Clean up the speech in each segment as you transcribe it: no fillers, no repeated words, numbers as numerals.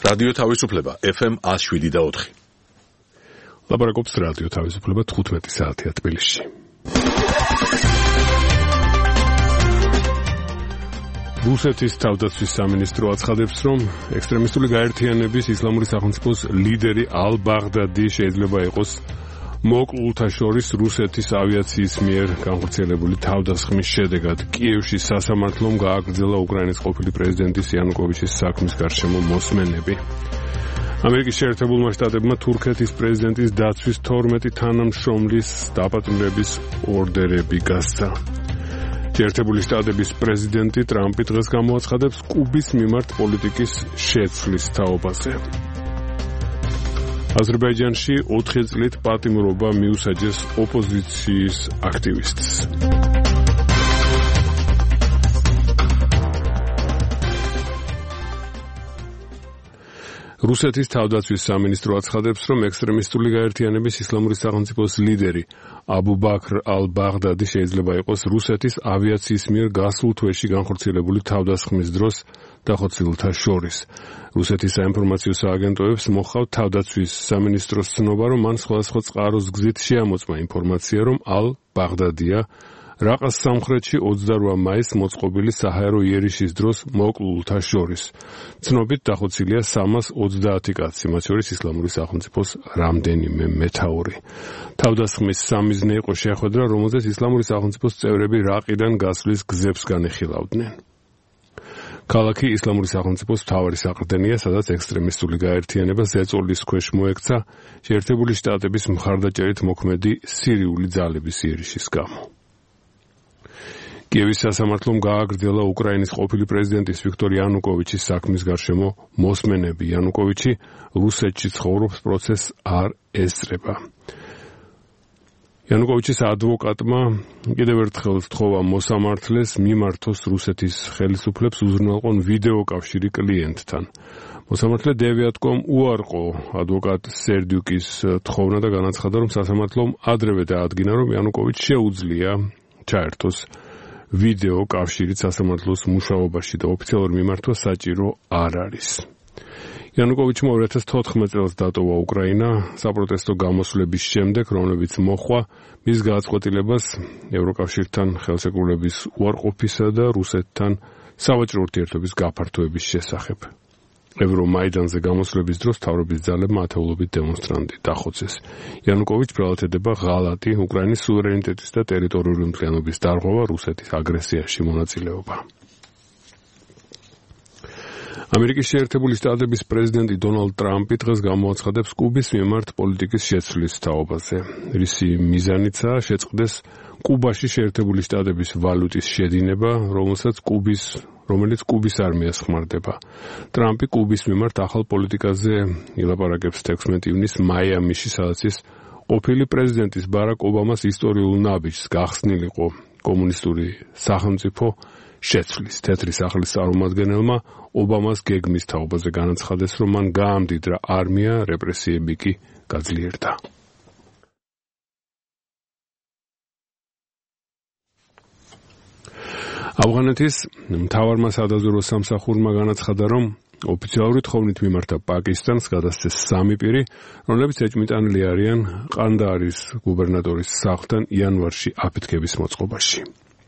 რადიო თავისუფლება FM 107.4. ლაპარაკობს რადიო თავისუფლება 15 საათია თბილისში. რუსეთის თავდაცვის სამინისტრო აცხადებს, რომ ექსტრემისტული გაერთიანების ისლამური სახელმწიფოს ლიდერი ალ-ბაღდადი შეიძლება იყოს მოკლულთა შორის რუსეთის ავიაციის მიერ განხორციელებული თავდასხმის შედეგად. კიევში სასამართლომ გააგრძელა უკრაინის ყოფილი პრეზიდენტის იანუკოვიჩის საქმის გარშემო მოსმენები. ამერიკის შეერთებულმა შტატებმა თურქეთის პრეზიდენტის დაცვის 12 თანამშრომლის დაპატიმრების ორდერები გასცა. შეერთებული შტატების პრეზიდენტი ტრამპი დღეს გამოაცხადებს კუბის მიმართ პოლიტიკის შეცვლის თაობაზე. აზერბაიჯანში 4 წლით პატიმრობა მიუსაჯეს ოპოზიციის აქტივისტს. რუსეთის თავდაცვის სამინისტრო აცხადებს, რომ ექსტრემისტული გაერთიანების ისლამური სახელმწიფოს ლიდერი აბუ ბაქრ ალ-ბაღდადი შეიძლება იყოს რუსეთის ავიაციის მიერ გასულ თვეში განხორციელებული თავდასხმის დროს დახოცილთა შორის. რუსეთის საინფორმაციო სააგენტოებს მოჰყავთ თავდაცვის სამინისტროს ცნობა, რომ მან სხვადასხვა წყაროს გზით შეამოწმა ინფორმაცია, რომ ალ-ბაღდადია რაყას სამხრეთში 28 მაისს მოწყობილი საჰაერო იერიშის დროს მოკლულთა შორის. ცნობით დახოცილია 330 კაცი, მათ შორის ისლამური სახელმწიფოს რამდენიმე მეთაური. თავდასხმის სამიზნე იყო შეხვედრა, რომელზეც ისლამური სახელმწიფოს წევრები რაყიდან გასვლის გზებს განეხილავდნენ. ქალაქი ისლამური სახელმწიფოს მთავარი საყრდენია, სადაც ექსტრემისტული გაერთიანება ზეწოლის ქვეშ მოექცა შეერთებული შტატების მხარდაჭერით მოქმედი სირიული ძალების იერიშის გამო. კიევის სასამართლომ გააგრძელა უკრაინის ყოფილი პრეზიდენტის ვიქტორ იანუკოვიჩის საქმის გარშემო მოსმენები. იანუკოვიჩი რუსეთში ცხოვრობს, პროცესს არ ესწრება. იანუკოვიჩის ადვოკატმა კიდევ ერთხელ სთხოვა მოსამართლეს მიმართოს რუსეთის ხელისუფლებს უზრუნველყონ ვიდეო კავშირი კლიენტთან. მოსამართლე დევიატკომ უარყო ადვოკატ სერდიუკის თხოვნა და განაცხადა, რომ სასამართლომ ადრევე დაადგინა, რომ იანუკოვიჩს შეუძლია ჩაერთოს ვიდეო კავშირით სასამართლოს მუშაობაში და ოფიციალურ მიმართვა საჭირო არ არის. იანუკოვიჩმა 2014 წელს დატოვა უკრაინა საპროტესტო გამოსვლების შემდეგ, რომლებიც მოჰყვა მის გააწყვეტილებას ევროკავშირთან ხელშეკრულების უარყოფისა და რუსეთთან სავაჭრო ურთიერთობის გაფართოების შესახებ. ევრომაიდანზე გამოსვლების დროს მთავრობის ძალებმა ათეულობით დემონსტრანტი დახოცეს. იანუკოვიჩს ბრალად ედება ღალატი, უკრაინის სუვერენიტეტის და ტერიტორიული მთლიანობის დარღვევა, რუსეთის აგრესიაში მონაწილეობა. ამერიკის შეერთებული შტატების პრეზიდენტი დონალდ ტრამპი დღეს გამოაცხადებს კუბის მიმართ პოლიტიკის შეცვლის თაობაზე. რისი მიზანიცაა შეწყდეს კუბაში შეერთებული შტატების ვალუტის შედინება, რომელიც კუბის არმიას ხმარდება. ტრამპი კუბის მიმართ ახალ პოლიტიკაზე ილაპარაკებს 16 ივნისს მაიამიში, სადაც ის ყოფილი პრეზიდენტის ბარაკ ობამას ისტორიულ ნაბიჯს გახსნილიყო კომუნისტური სახელმწიფო შეცვლის. თეთრი სახლის წარმომადგენელმა ობამას გეგმის თაობაზე განაცხადეს, რომ მან გაამდიდრა არმია, რეპრესიები კი გაძლიერდა. ავღანეთის მთავარმა სადაზვერვო სამსახურმა განაცხადა, რომ ოფიციალური თხოვნით მიმართა პაკისტანს გადასცეს 3 პირი, რომლებიც ეჭვმიტანილი არიან ყანდაარის გუბერნატორის სახლთან იანვარში აფეთქების მოწყობაში.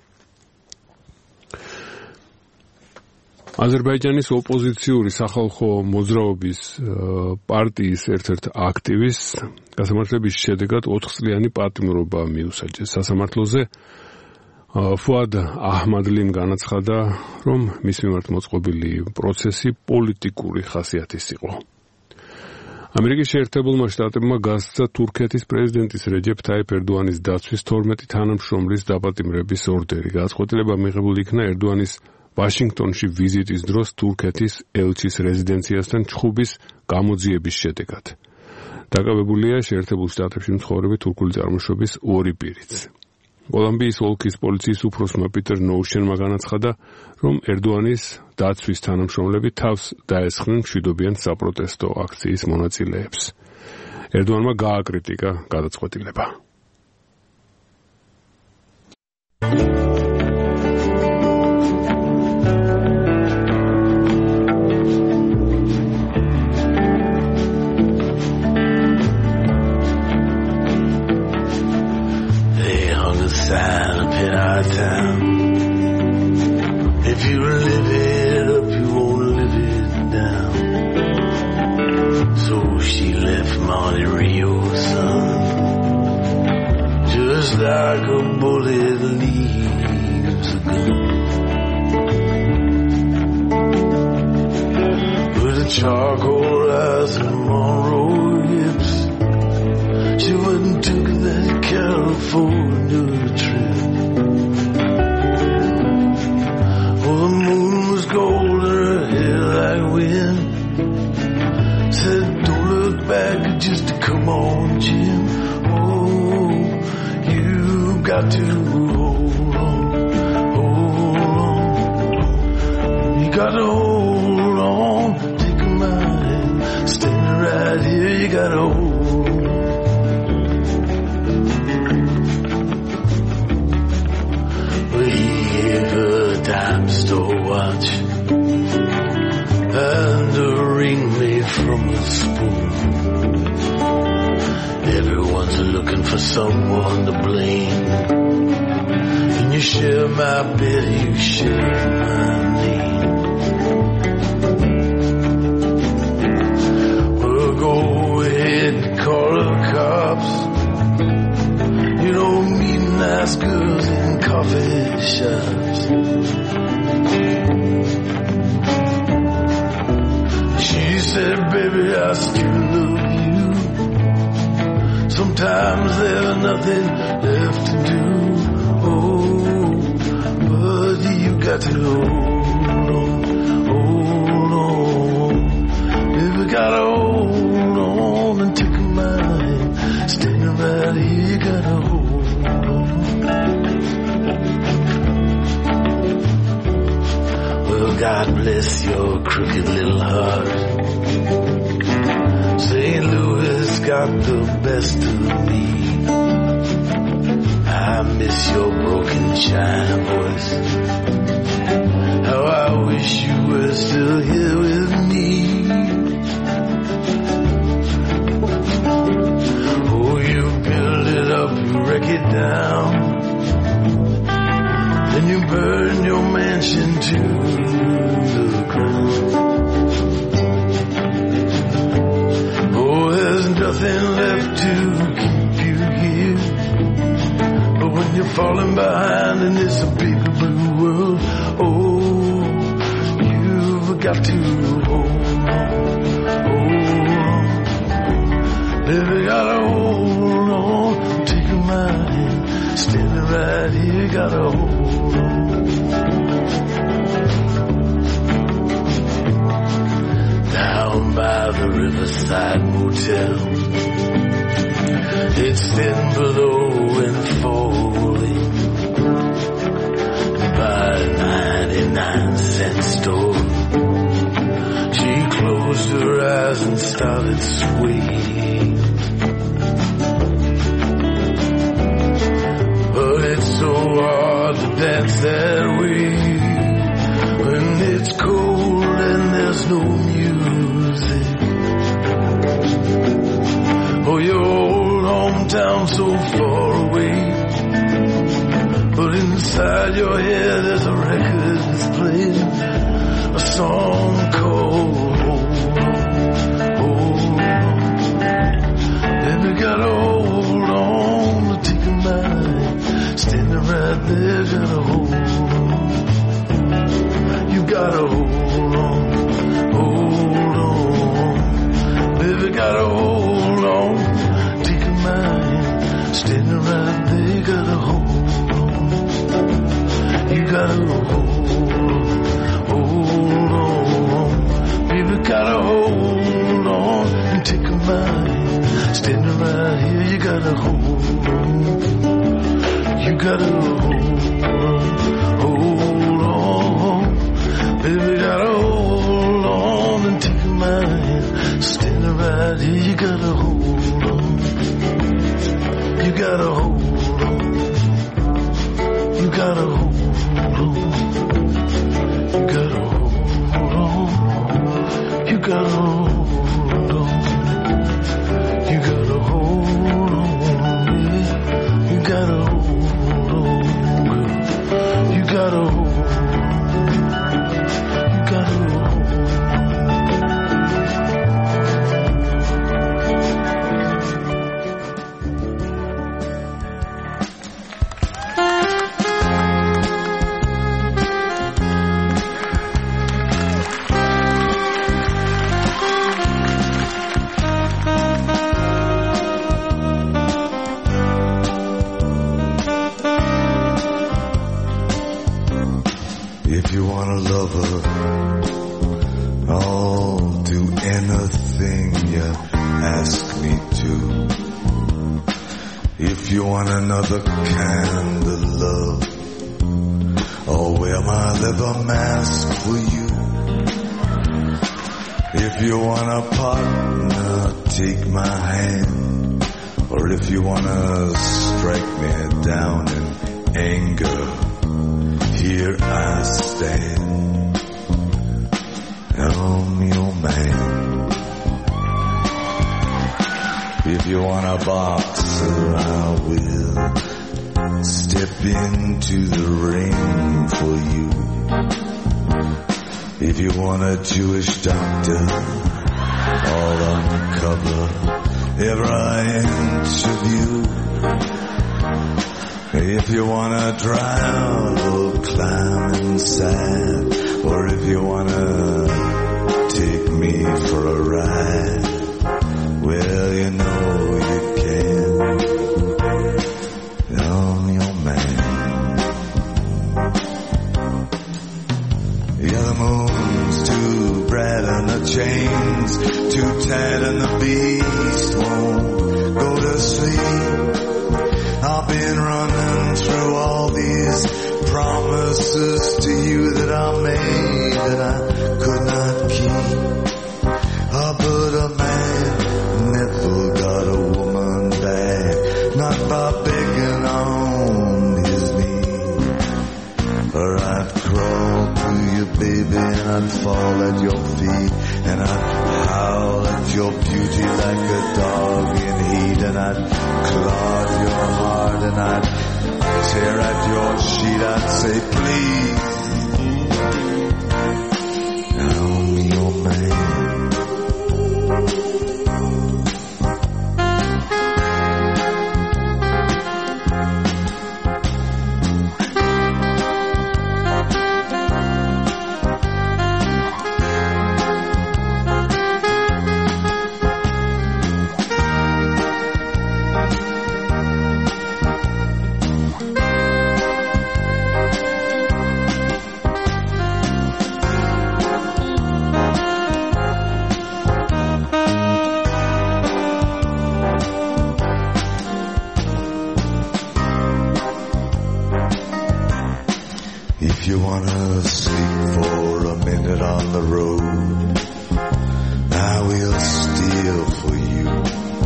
აზერბაიჯანის ოპოზიციური სახალხო მოძრაობის პარტიის ერთ-ერთ აქტივისტს გასამართლების შედეგად 4 წლიანი პატიმრობა მიუსაჯეს. სასამართლოზე ფუად აჰმადლიმ განაცხადა, რომ მის მიმართ მოწყობილი პროცესი პოლიტიკური ხასიათის იყო. ამერიკის შეერთებულმა შტატებმა გასცა თურქეთის პრეზიდენტის რეჯეფ თაიფ ერდოანის დაცვის 12 თანამშრომლის დაპატიმრების ორდერი. გადაწყვეტილება მიღებული იქნა ერდოანის ვაშინგტონში ვიზიტის დროს თურქეთის ელჩის რეზიდენციასთან ჩხუბის გამოძიების შედეგად. დაკავებულია შეერთებულ შტატებში მცხოვრები თურქული წარმოშობის 2 პირიც. კოლუმბიის ოლქის პოლიციის უფროსმა პიტერ ნოუშენმა განაცხადა, რომ ერდოანის დაცვის თანამშრომლები თავს დაესხნენ მშვიდობიან საპროტესტო აქციის მონაწილეებს. ერდოანმა გააკრიტიკა გადაწყვეტილება. strongest sign up in our town. If you live it up, you won't live it down. So she left Monte Rio, son, just like a bullet leaves a gun. With the charcoal eyes and Monroe hips, she wasn't taking that California trip. Oh, the moon was gold and her hair like wind. Said, don't look back, just to come on, Jim. Oh, you got to hold on, hold on. You got to hold on, take my hand, standing right here, you got to hold on. Well, he gave her a dime store watch and a ring made from a spoon. Everyone's looking for someone to blame. And you share my bed, you share my name. Well, go ahead and call the cops. You don't meet nice girls in coffee shops. She said, baby, I still love you. Sometimes there's nothing left to do. Oh, but you got to hold on, baby, got to hold on and take my hand, standing right here, you got to hold on. Well, God bless your crooked little heart. St. Louis got the best of me. I miss your broken China voice. How I wish you were still here with me. Oh, you build it up, you wreck it down. Then you burn your mansion to the ground. There's nothing left to keep you here. But when you're falling behind in this big blue world, oh, you've got to hold on. Baby, gotta hold on. Take my hand, standing right here, gotta hold on. Down by the Riverside Motel, it's thin below and falling. By a 99-cent store, she closed her eyes and started swaying. But it's so hard to dance that way when it's cold and there's no music. Oh, your old hometown so far away, but inside your head there's a record that's playing a song called Hold On. Baby, gotta hold on to take a mind, standing right there, gotta hold on. You gotta hold on, baby, gotta hold on, take a mind, standing right there, gotta hold on. You gotta hold on, baby, gotta hold on, and take a mind, standing right here, you gotta hold on. You gotta hold on, baby, gotta hold on and take my hand, standing right here, you gotta hold on. You gotta hold on. You gotta hold on. You gotta hold on. You gotta hold on. You gotta hold on. You gotta hold on. lover. I'll do anything you ask me to. If you want another kind of love, I'll wear my leather mask for you. If you want a partner, take my hand. Or if you want to strike me down in anger, here I stand. I'm your man. If you want a boxer, I will step into the ring for you. If you want a Jewish doctor, I'll uncover every inch of you. If you want to drive or climb inside, or if you want to take me for a ride, well, you know you can. I'm your man. Yeah, the moon's too bright and the chains too tight and the beast won't go to sleep. I've been running through all these promises to you that I made that I could not keep. But a man never got a woman back, not by begging on his knees. Or I'd crawl to you, baby, and I'd fall at your feet, and I'd howl at your beauty like a dog in heat, and I'd claw at your heart, and I'd tear at your sheet. I'd say, please, I'm your man. If you wanna sleep for a minute on the road, I will steal for you.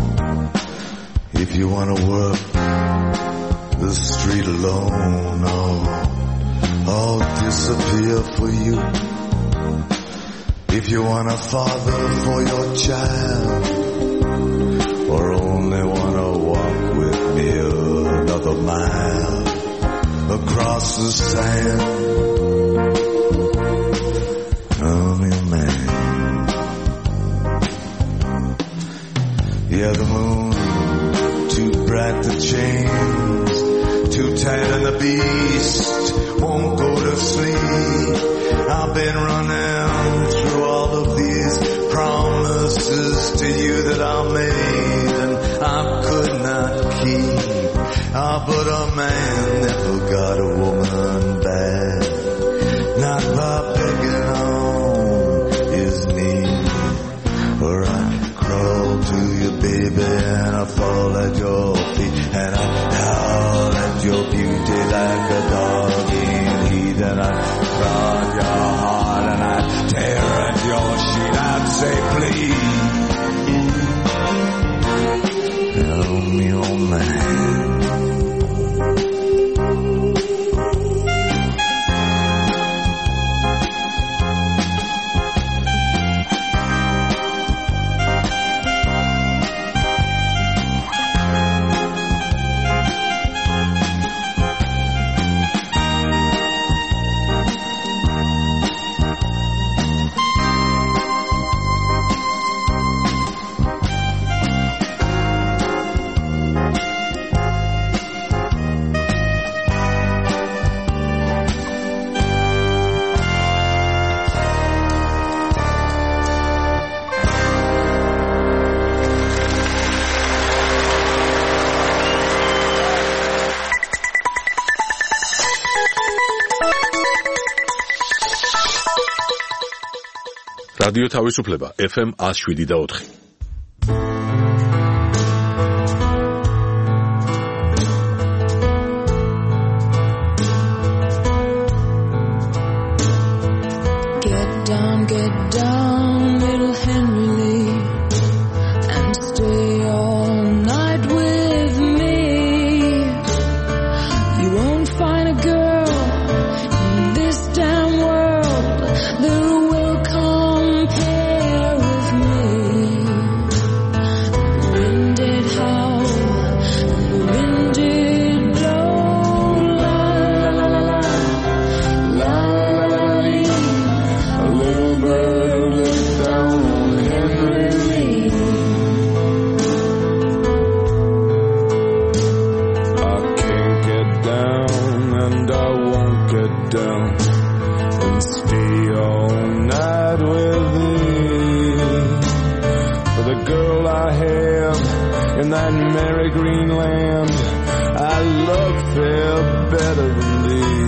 If you wanna work the street alone, I'll disappear for you. If you want a father for your child, or only wanna walk with me another mile across the sand, I'm your man. Yeah, the moon too bright, the chains too tight, and the beast won't go to sleep. I've been running through all of these promises to you that I made and I could not keep. But a man never got a woman back, not by begging on his knees. Or I crawl to you, baby, and I fall at your feet, and I howl at your beauty like a dog in heat, and I claw at your heart, and I tear at your sheet. I'd say, please, I'm your man. რადიო თავისუფლება FM 107.4. Get down, little Henry Lee, and stay all night with me. You won't find a girl in this damn world that will compare with me. The wind did howl, and the wind did blow, la la la la la la la la. A little bird looked down on Henry Lee. I can't get down and I won't get down and stay all night with thee. For the girl I have in that merry green land, I love fair better than thee.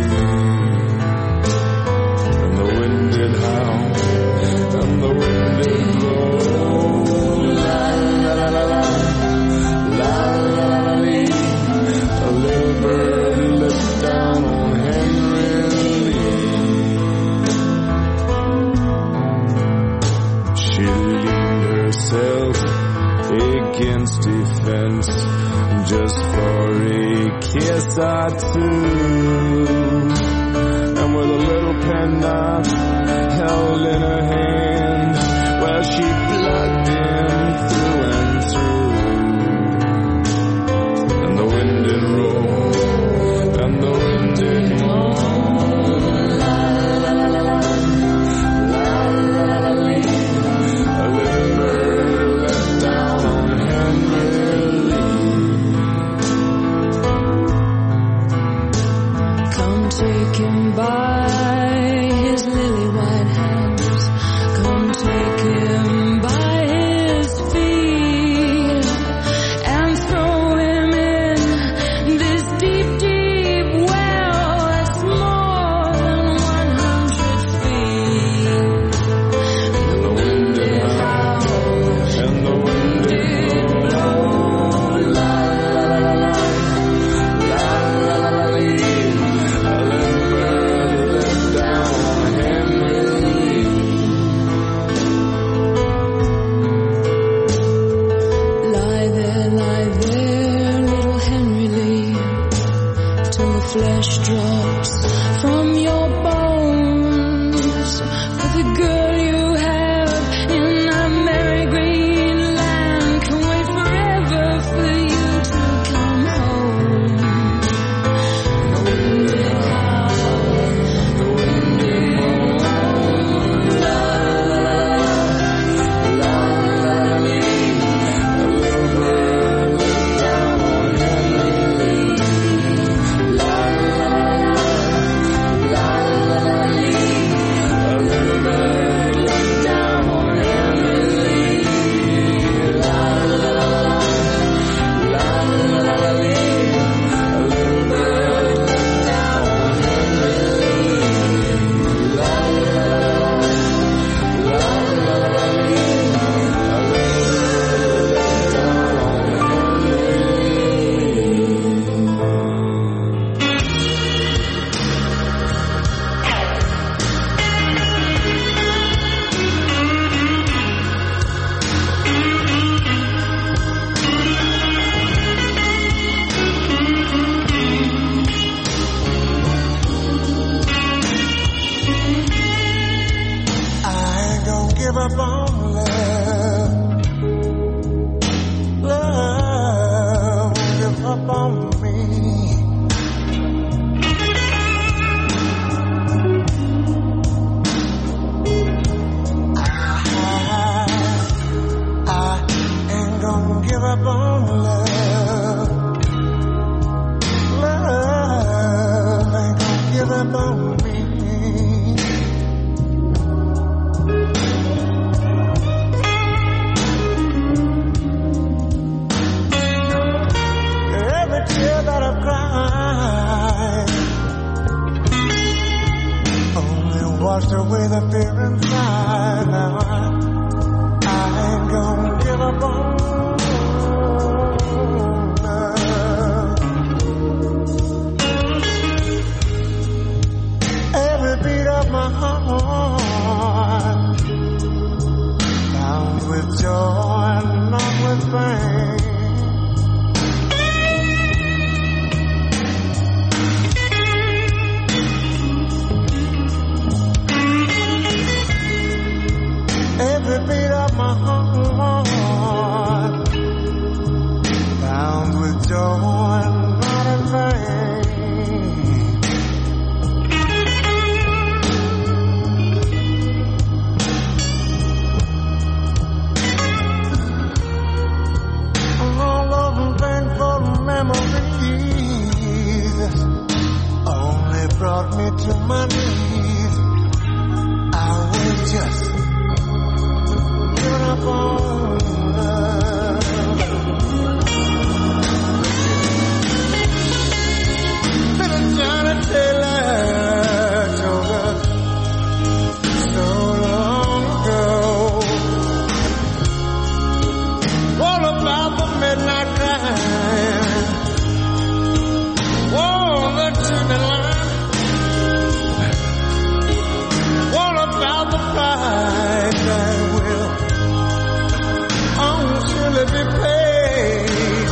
And the wind did howl and the wind did blow, la la la la la, la la la lee. A little bird looked down on Henry Lee. She leaned herself against a fence just for a kiss or two, and with a little penknife held in her hand, well, she plugged him through and through. And the wind did roll, and the wind did moan, la la la la la, la la la la. A little bird let down on Henry Lee. Come take him by his lily white hands. Come take him by his feet and throw him in this deep, deep well that's more than 100 feet. And the wind did howl and the wind did blow, la la la la la, la la la lee. A little bird let down on Henry Lee. Lie there, little Henry Lee, till the flesh drops from your bones. For the girl you have in that merry green land can wait forever for you to come home. The wind did howl, the wind did moan, la la la la la lee. A little bird looked down on Henry Lee, la la la la la lee. A little bird looked down on Henry Lee, la la la la la lee. A little bird looked down on Henry Lee, la la la lee. A little bird looked down on I ain't gonna give up on love. Love won't give up on me. I ain't gonna give up on love. Love ain't gonna give up on me. Every tear that I've cried, only one washed away the fear inside. Now I ain't gonna give up on love. Every beat of my heart bound with joy and not with pain. Every beat of my heart bound with joy and not in vain. All of them painful memories only brought me to my knees. I was just up on love. Little Johnny Taylor told us so long ago all about the midnight cry, all the chimney line, all about the price that will surely be paid.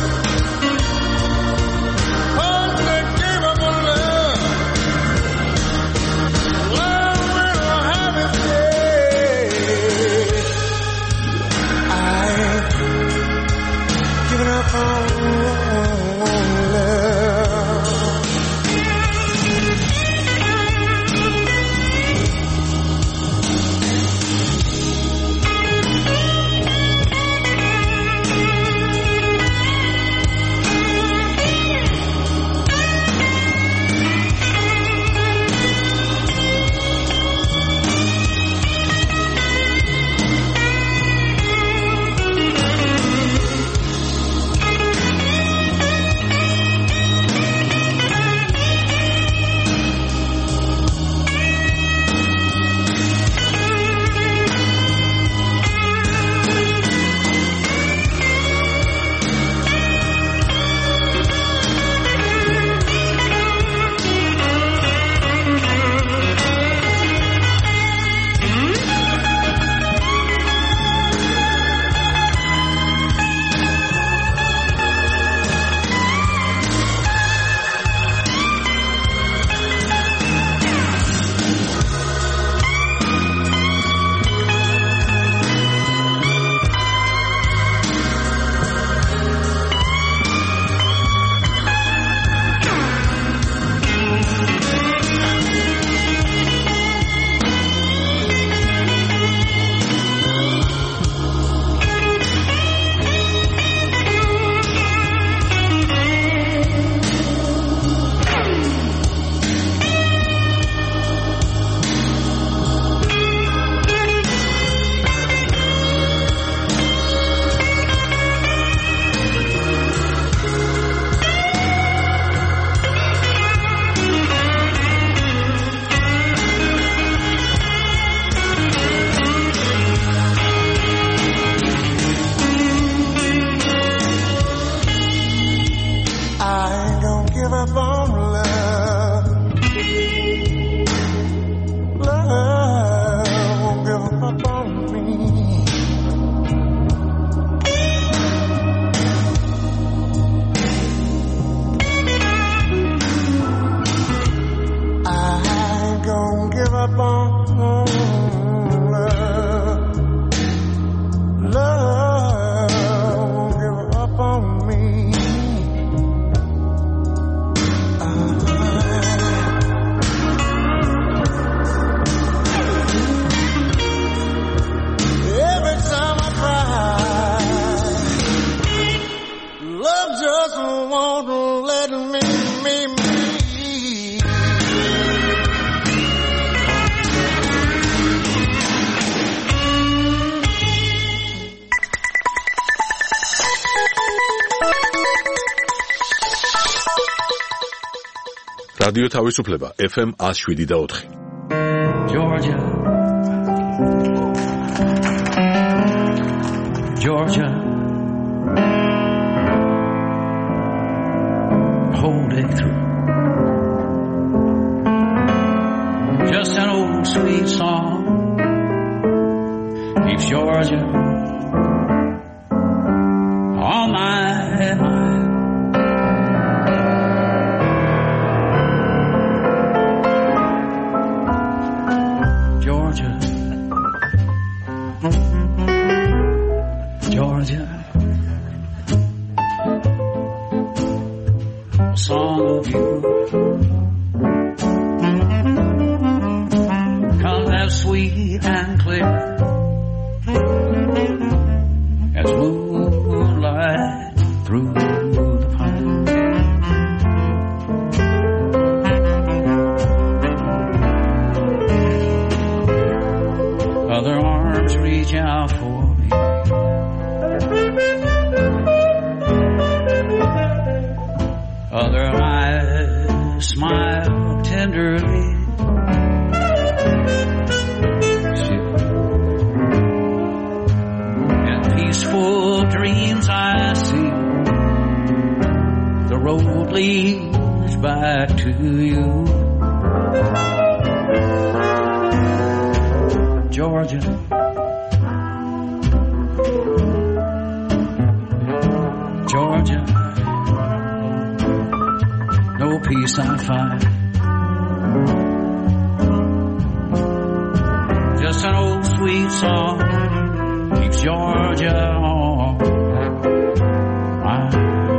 Unforgivable love, love will have its day. I ain't giving up on love. რადიო თავისუფლება FM 107.4. Georgia, Georgia, whole day through. Just an old sweet song keeps Georgia on my mind. Georgia, Georgia, a song of you comes as sweet and clear as moonlight through the pine. Other arms reach out for me. Other eyes smile tenderly. In peaceful dreams I see the road leads back to you. Georgia, Georgia, no peace I find. Just an old sweet song keeps Georgia on my mind.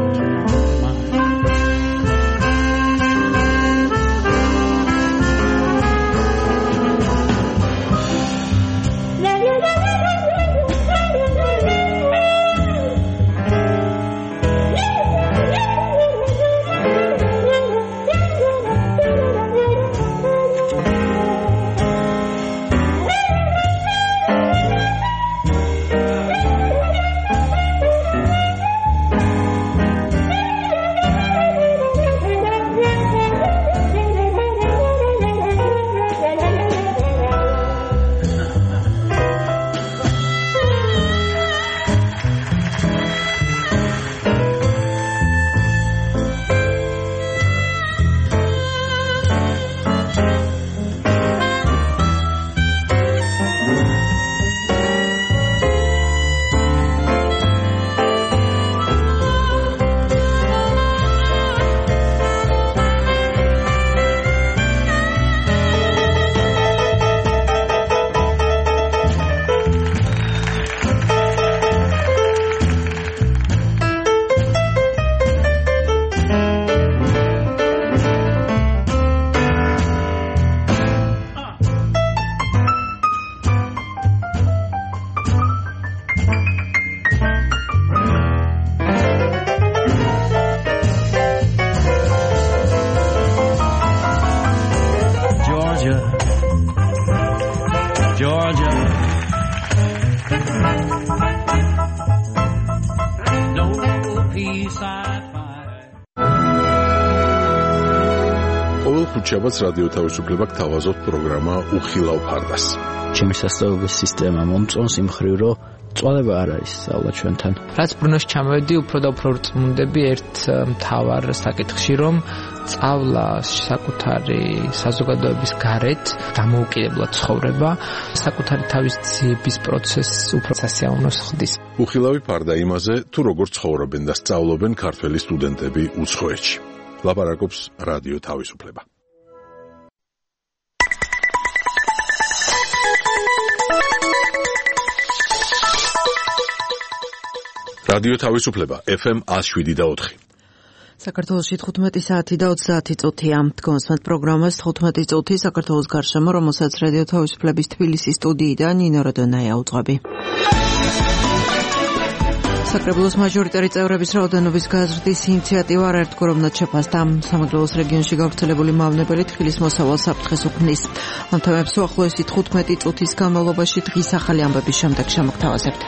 Georgia, no peace I find. ყოველ ხუთშაბათს რადიო თავისუფლება გთავაზობთ პროგრამა უხილავ ფარდას. ჩემი სასწავლებელი სისტემა მომწონს იმ მხრივ, რომ წვალება არ არის სწავლა ჩვენთან. რაც ბრუნოში ჩამოვედი, უფრო და უფრო რწმუნდები ერთ მთავარ საკითხში, რომ სწავლა საკუთარი საზოგადოების გარეთ დამოუკიდებლად ცხოვრება, საკუთარი თავის ძიების პროცესს უფრო სასიამოვნოს ხდის. უხილავი ფარდა იმაზე, თუ როგორ ცხოვრობენ და სწავლობენ ქართველი სტუდენტები უცხოეთში. ლაპარაკობს რადიო თავისუფლება. რადიო თავისუფლება FM 107.4. საქართველოში 15 საათი და 30 წუთია. თქვენს პროგრამას 15 წუთი საქართველოს გარშემო, რომელსაც რადიო თავისუფლების თბილისის სტუდიიდან ნინო როდონაია უძღვები. საკრებულოს მაჟორიტარი წევრების რაოდენობის გაზრდის ინიციატივა არაერთგვაროვნად შეფასდა. სამეგრელოს რეგიონში გავრცელებული მავნებელი თხილის მოსავალ საფრთხეს უქმნის. ამ თემებს უახლოესი 15 წუთის განმავლობაში დღის ახალი ამბების შემდეგ შემოგთავაზებთ.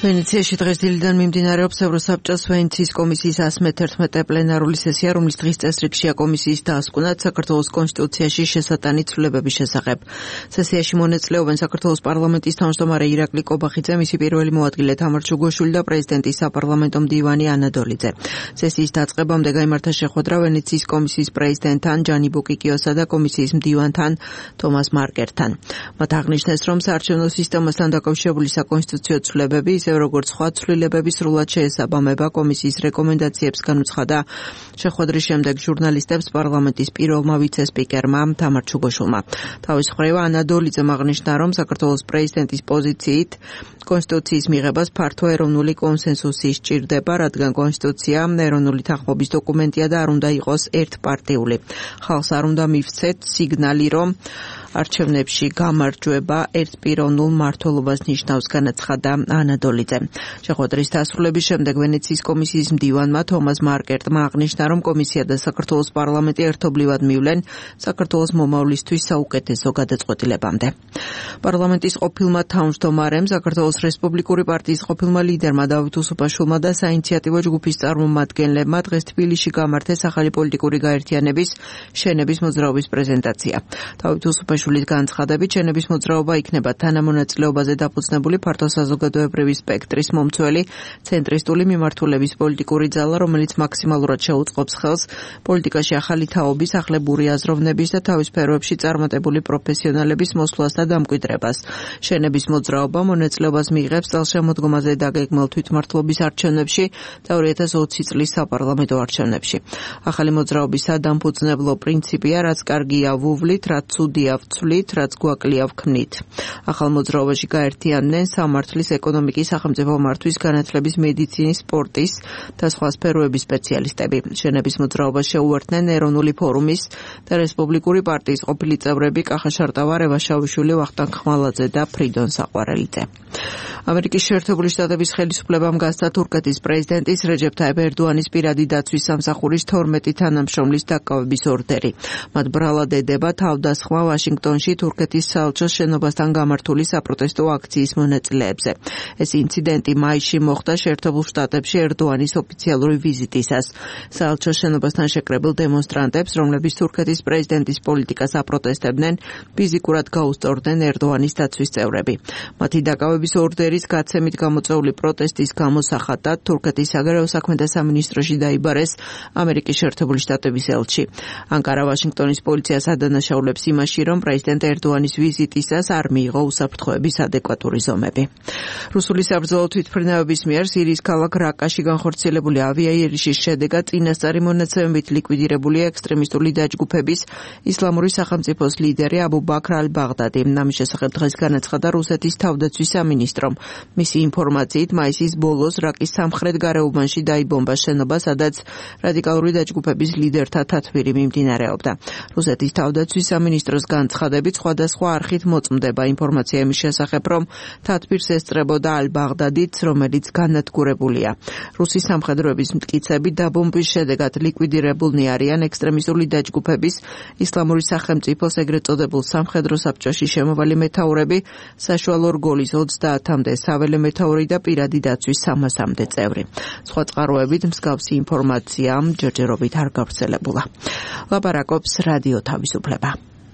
ვენეციაში დღეს დილიდან მიმდინარეობს ევროსაბჭოს ვენეციის კომისიის 111 პლენარული სესია, რომლის დღის წესრიგშია კომისიის დასკვნად საქართველოს კონსტიტუციაში შესატანი ცვლილებების შესახებ. სესიაში მონაწილეობენ საქართველოს პარლამენტის თავმჯდომარე ირაკლი კობახიძე, მისი პირველი მოადგილე თამარ ჩუგოშვილი და პრეზიდენტის საპარლამენტო მდივანი ანა დოლიძე. სესიის დაწყებამდე გაიმართა შეხვედრა ვენეციის კომისიის პრეზიდენტთან ჯანი ბუკიკიოსა და კომისიის მდივანთან თომას მარკერთან. მათ აღნიშნეს, რომ საარჩევნო სისტემასთან დაკავშირებული საკონსტიტუციო ცვლილებები როგორც სხვა ცვლილებების სრულად შეესაბამება კომისიის რეკომენდაციებს განუცხადა შეხვედრის შემდეგ ჟურნალისტებს პარლამენტის პირველმა ვიცე-სპიკერმა თამარ ჩუგოშვილმა. თავის მხრივ ანა დოლიძემ აღნიშნა, რომ საქართველოს პრეზიდენტის პოზიციით კონსტიტუციის მიღებას ფართო ეროვნული კონსენსუსი სჭირდება, რადგან კონსტიტუცია ეროვნული თანხმობის დოკუმენტია და არ უნდა იყოს ერთპარტიული. ხალხს არ უნდა მივცეთ სიგნალი, რომ არჩევნებში გამარჯვება ერთპიროვნულ მმართველობას ნიშნავს, განაცხადა ანა დოლიძე. შეხვედრის დასრულების შემდეგ ვენეციის კომისიის მდივანმა თომას მარკერტმა აღნიშნა, რომ კომისია და საქართველოს პარლამენტი ერთობლივად მივლენ საქართველოს მომავლისთვის საუკეთესო გადაწყვეტილებამდე. პარლამენტის ყოფილმა თავმჯდომარემ, საქართველოს რესპუბლიკური პარტიის ყოფილმა ლიდერმა დავით უსუპაშვილმა და საინიციატივო ჯგუფის წარმომადგენლებმა დღეს თბილისში გამართეს ახალი პოლიტიკური გაერთიანების შენების მოძრაობის პრეზენტაცია. დავით უშვილის განცხადებით, შენების მოძრაობა იქნება თანამონაწილეობაზე დაფუძნებული ფართო საზოგადოებრივი სპექტრის მომცველი ცენტრისტული მიმართულების პოლიტიკური ძალა, რომელიც მაქსიმალურად შეუწყობს ხელს პოლიტიკაში ახალი თაობის, ახლებური აზროვნების და თავის სფეროებში წარმატებული პროფესიონალების მოსვლას და დამკვიდრებას. შენების მოძრაობა მონაწილეობას მიიღებს წელშემოდგომაზე დაგეგმილ თვითმმართველობის არჩევნებში და 2020 წლის საპარლამენტო არჩევნებში. ახალი მოძრაობის სადამფუძნებლო პრინციპია, რაც კარგია ვუვლით, რაც ცუდია ვცვლით, რაც გვაკლია ვქმნით. ახალ მოძრაობაში გაერთიანდნენ სამართლის, ეკონომიკის, სახელმწიფო მართვის, განათლების, მედიცინის, სპორტის და სხვა სფეროების სპეციალისტები. შენების მოძრაობას შეუერთდნენ ეროვნული ფორუმის და რესპუბლიკური პარტიის ყოფილი წევრები კახა შარტავა, რევა შავიშვილი, ვახტანგ ხმალაძე და ფრიდონ საყვარელიძე. ამერიკის შეერთებული შტატების ხელისუფლებამ გასცა თურქეთის პრეზიდენტის რეჯეფ ტაიპ ერდოანის პირადი დაცვის სამსახურის 12 თანამშრომლის დაკავების ორდერი. მათ ბრალად ედება თავდასხმა ვაშინგტონში თურქეთის საელჩოს შენობასთან გამართული საპროტესტო აქციის მონაწილეებზე. ეს ინციდენტი მაისში მოხდა შეერთებულ შტატებში ერდოანის ოფიციალური ვიზიტისას. საელჩოს შენობასთან შეკრებილ დემონსტრანტებს, რომლებიც თურქეთის პრეზიდენტის პოლიტიკას აპროტესტებდნენ, ფიზიკურად გაუსწორდნენ ერდოანის დაცვის წევრები. მათი დაკავების ორდერის გაცემით გამოწვეული პროტესტის გამოსახატად თურქეთის საგარეო საქმეთა სამინისტროში დაიბარეს ამერიკის შეერთებული შტატების ელჩი. ანკარა ვაშინგტონის პოლიციას ადანაშაულებს იმაში, რომ პრეზიდენტ ერდოანის ვიზიტისას არ მიიღო უსაფრთხოების ადეკვატური ზომები. რუსული საბრძოლო თვითმფრინავების მიერ სირიის ქალაქ რაკაში განხორციელებული ავიაიერიშის შედეგად წინასწარი მონაცემებით ლიკვიდირებულია ექსტრემისტული დაჯგუფების ისლამური სახელმწიფოს ლიდერი აბუ ბაქრ ალ-ბაღდადი. ამის შესახებ დღეს განაცხადა რუსეთის თავდაცვის სამინისტრომ. მისი ინფორმაციით, მაისის ბოლოს რაკის სამხრეთ გარეუბანში დაიბომბა შენობა, სადაც რადიკალური დაჯგუფების ლიდერთა თათბირი მიმდინარეობდა. რუსეთის თავდაცვის სამინისტროს განცხადებით, სხვადასხვა არხით მოწმდება ინფორმაცია იმის შესახებ, რომ თათბირს ესწრებოდა ალ-ბაღდადიც, რომელიც განადგურებულია. რუსი სამხედროების მტკიცები დაბომბვის შედეგად ლიკვიდირებულნი არიან ექსტრემისტული დაჯგუფების ისლამური სახელმწიფოს ეგრეთ წოდებულ სამხედრო საბჭოში შემოვალი მეთაურები, საშუალო რგოლის 30-მდე საველე მეთაური და პირადი დაცვის 300-მდე წევრი. სხვა წყაროებით მსგავსი ინფორმაცია ჯერჯერობით არ გავრცელებულა. ლაპარაკობს რადიო თავისუფლება.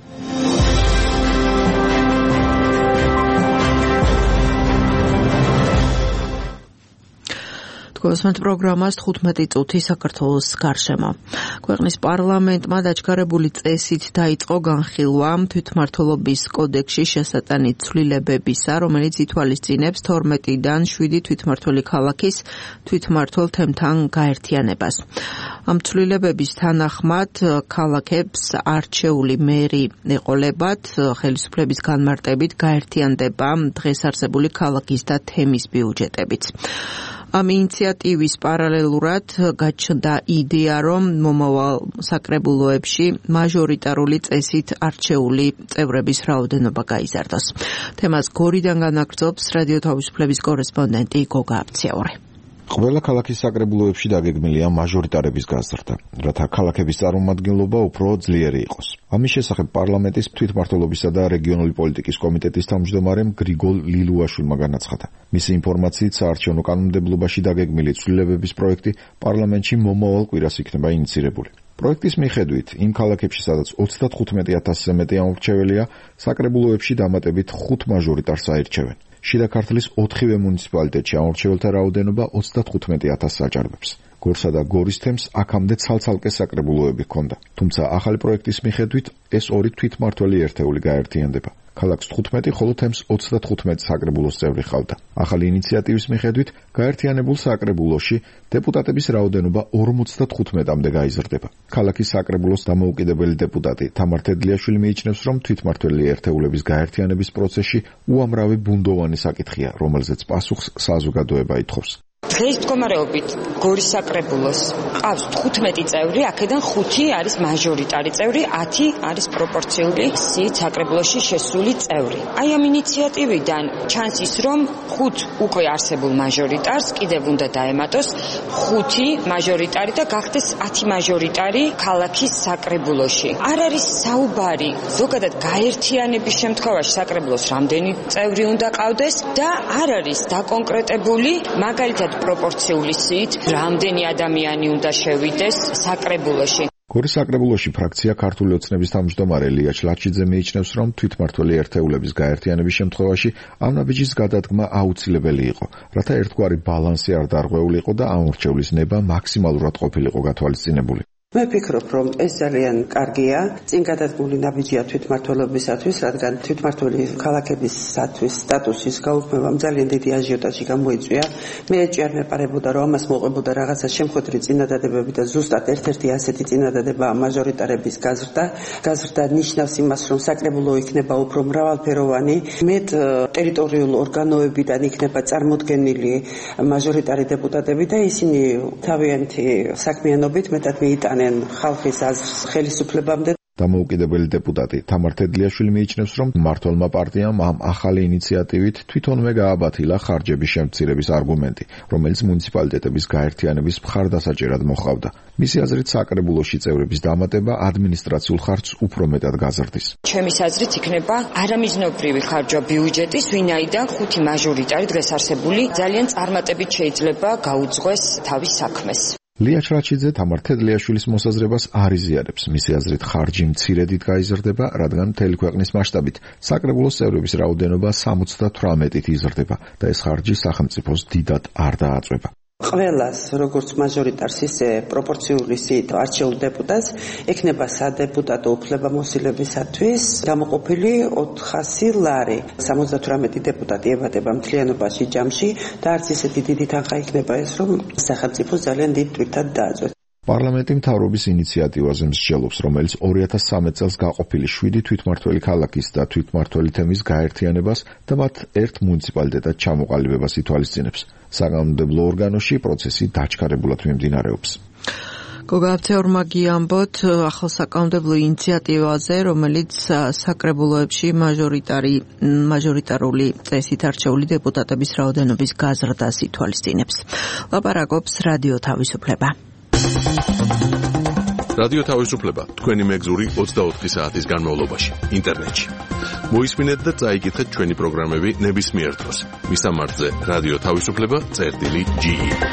გვესმენთ პროგრამას 15 წუთი საქართველოს გარშემო. ქვეყნის პარლამენტმა დაჩქარებული წესით დაიწყო განხილვა თვითმმართველობის კოდექსში შესატანი ცვლილებებისა, რომელიც ითვალისწინებს 12-დან 7 თვითმმართველი ქალაქის თვითმმართველ თემთან გაერთიანებას. ამ ცვლილებების თანახმად ქალაქებს არჩეული მერი ეყოლებათ, ხელისუფლების განმარტებით გაერთიანდება დღეს არსებული ქალაქის და თემის ბიუჯეტებიც. ამ ინიციატივის პარალელურად გაჩნდა იდეა, რომ მომავალ საკრებულოებში მაჟორიტარული წესით არჩეული წევრების რაოდენობა გაიზარდოს. თემას გორიდან განაგრძობს რადიო თავისუფლების კორესპონდენტი გოგა აფციაური. ყველა ქალაქის საკრებულოებში დაგეგმილია მაჟორიტარების გაზრდა, რათა ქალაქების წარმომადგენლობა უფრო ძლიერი იყოს. ამის შესახებ პარლამენტის თვითმმართველობისა და რეგიონული პოლიტიკის კომიტეტის თავმჯდომარემ გრიგოლ ლილუაშვილმა განაცხადა. მისი ინფორმაციით, საარჩევნო კანონმდებლობაში დაგეგმილი ცვლილებების პროექტი პარლამენტში მომავალ კვირას იქნება ინიცირებული. პროექტის მიხედვით, იმ ქალაქებში, სადაც 35,000-ზე მეტი ამორჩეველია, საკრებულოებში დამატებით 5 მაჟორიტარს აირჩევენ. შიდა ქართლის 4-ვე მუნიციპალიტეტში ამორჩეველთა რაოდენობა 35,000-ს აჭარბებს. გორსა და გორის თემს აქამდე ცალ-ცალკე საკრებულოები ჰქონდა. თუმცა ახალი პროექტის მიხედვით ეს ორი თვითმმართველი ერთეული გაერთიანდება. ქალაქს 15, ხოლო თემს 35 საკრებულოს წევრი ჰყავდა. ახალი ინიციატივის მიხედვით გაერთიანებულ საკრებულოში დეპუტატების რაოდენობა 55-მდე გაიზრდება. ქალაქის საკრებულოს დამოუკიდებელი დეპუტატი თამარ თედლიაშვილი მიიჩნევს, რომ თვითმმართველი ერთეულების გაერთიანების პროცესში უამრავი ბუნდოვანი საკითხია, რომელზეც პასუხს საზოგადოება ითხოვს. დღეს მდგომარეობით გორის საკრებულოს ყავს 15 წევრი, აქედან 5 არის მაჟორიტარი წევრი, 10 არის პროპორციული სიით საკრებულოში შესული წევრი. აი ამ ინიციატივიდან ჩანს ის, რომ 5 უკვე არსებულ მაჟორიტარს კიდევ უნდა დაემატოს 5 მაჟორიტარი და გახდეს 10 მაჟორიტარი ქალაქის საკრებულოში. არ არის საუბარი ზოგადად გაერთიანების შემთხვევაში საკრებულოს რამდენი წევრი უნდა ყავდეს და არ არის დაკონკრეტებული მაგალითად პროპორციული სიით რამდენი ადამიანი უნდა შევიდეს საკრებულოში. გორის საკრებულოში ფრაქცია ქართული ოცნების თავმჯდომარე ლია ჩლაჩიძე მიიჩნევს, რომ თვითმმართველი ერთეულების გაერთიანების შემთხვევაში ამ ნაბიჯის გადადგმა აუცილებელი იყო, რათა ერთგვარი ბალანსი არ დარღვეულიყო და ამორჩევლის ნება მაქსიმალურად ყოფილიყო გათვალისწინებული. მე ვფიქრობ, რომ ეს ძალიან კარგია, წინ გადადგმული ნაბიჯია თვითმმართველობისათვის, რადგან თვითმმართველი ქალაქებისათვის სტატუსის გაუქმებამ ძალიან დიდი აჟიოტაჟი გამოიწვია. მე ეჭვი არ მეპარებოდა, რომ ამას მოყვებოდა რაღაცა შემხვედრი წინადადებები და ზუსტად ერთ-ერთი ასეთი წინადადებაა მაჟორიტარების გაზრდა. გაზრდა ნიშნავს იმას, რომ საკრებულო იქნება უფრო მრავალფეროვანი, მეტ ტერიტორიულ ორგანოებიდან იქნება წარმოდგენილი მაჟორიტარი დეპუტატები და ისინი თავიანთი საქმიანობით მეტად მიიტანენ ხალხის აზრს ხელისუფლებამდე. დამოუკიდებელი დეპუტატი თამარ თედლიაშვილი მიიჩნევს, რომ მმართველმა პარტიამ ამ ახალი ინიციატივით თვითონვე გააბათილა ხარჯების შემცირების არგუმენტი, რომელიც მუნიციპალიტეტების გაერთიანების მხარდასაჭერად მოჰყავდა. მისი აზრით, საკრებულოში წევრების დამატება ადმინისტრაციულ ხარჯს უფრო მეტად გაზრდის. ჩემის აზრით იქნება არამიზნობრივი ხარჯვა ბიუჯეტის, ვინაიდან 5 მაჟორიტარი დღეს არსებული ძალიან წარმატებით შეიძლება გაუძღვეს თავის საქმეს. ლია ჩლაჩიძე თამარ თედლიაშვილის მოსაზრებას არ იზიარებს. მისი აზრით, ხარჯი მცირედით გაიზრდება, რადგან მთელი ქვეყნის მასშტაბით საკრებულოს წევრების რაოდენობა 78-ით იზრდება და ეს ხარჯი სახელმწიფოს დიდად არ დააწვება. ყველას, როგორც მაჟორიტარს, ისე პროპორციული სიით არჩეულ დეპუტატს ექნება სადეპუტატო უფლებამოსილებისათვის გამოყოფილი 400 ლარი. 78 დეპუტატი ემატება მთლიანობაში ჯამში და არც ისეთი დიდი თანხა იქნება ეს, რომ სახელმწიფოს ძალიან დიდ ტვირთად დააწვეს. პარლამენტი მთავრობის ინიციატივაზე მსჯელობს, რომელიც 2013 წელს გაყოფილი 7 თვითმმართველი ქალაქის და თვითმმართველი თემის გაერთიანებას და მათ ერთ მუნიციპალიტეტად ჩამოყალიბებას ითვალისწინებს. საკანონმდებლო ორგანოში პროცესი დაჩქარებულად მიმდინარეობს. გოგა აფცეურმა გიამბოთ ახალ საკანონმდებლო ინიციატივაზე, რომელიც საკრებულოებში მაჟორიტარული წესით არჩეული დეპუტატების რაოდენობის გაზრდას ითვალისწინებს. ლაპარაკობს რადიო თავისუფლება. რადიო თავისუფლება თქვენი მეგზური 24 საათის განმავლობაში ინტერნეტში. მოისმინეთ და წაიკითხეთ ჩვენი პროგრამები ნებისმიერ დროს. მისამართზე რადიო თავისუფლება.ge.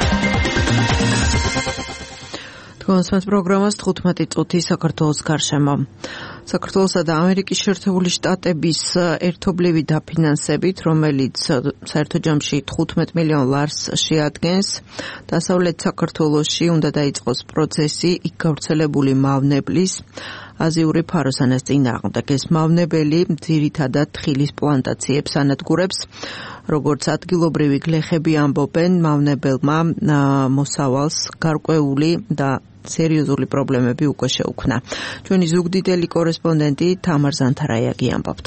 თქვენს პროგრამას 15 წუთი საქართველოს გარშემო. საქართველოსა და ამერიკის შეერთებული შტატების ერთობლივი დაფინანსებით, რომელიც საერთო ჯამში 15 მილიონ ლარს შეადგენს, დასავლეთ საქართველოში უნდა დაიწყოს პროცესი იქ გავრცელებული მავნებლის აზიური ფაროსანას წინააღმდეგ. ეს მავნებელი ძირითადად თხილის პლანტაციებს ანადგურებს. როგორც ადგილობრივი გლეხები ამბობენ, მავნებელმა მოსავალს გარკვეული და სერიოზული პრობლემები უკვე შეუქმნა. ჩვენი ზუგდიდელი კორესპონდენტი თამარ ზანთარაიაგი ამბობთ.